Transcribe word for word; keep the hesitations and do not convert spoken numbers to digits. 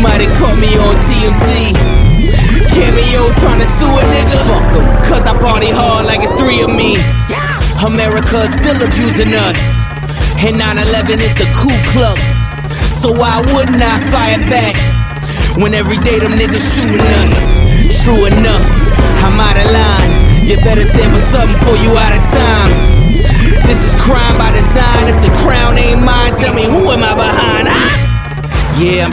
might have caught me on T M Z. Cameo tryna sue a nigga. Fuck 'em, cause I party hard like it's three of me. America's still abusing us, and nine eleven is the Ku Klux. So why wouldn't I fire back when every day them niggas shooting us? True enough, I'm out of line. You better stand for something before you out of time. This is crime by design. If the crown ain't mine, tell me who am I behind? Ah! Yeah, I'm